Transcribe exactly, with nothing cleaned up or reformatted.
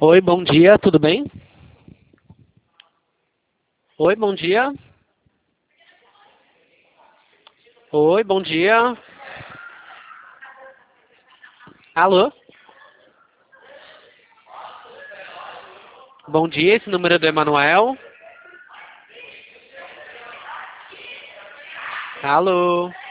Oi, bom dia, tudo bem? Oi, bom dia. Oi, bom dia. Alô? Bom dia, esse número é do Emanuel. Alô?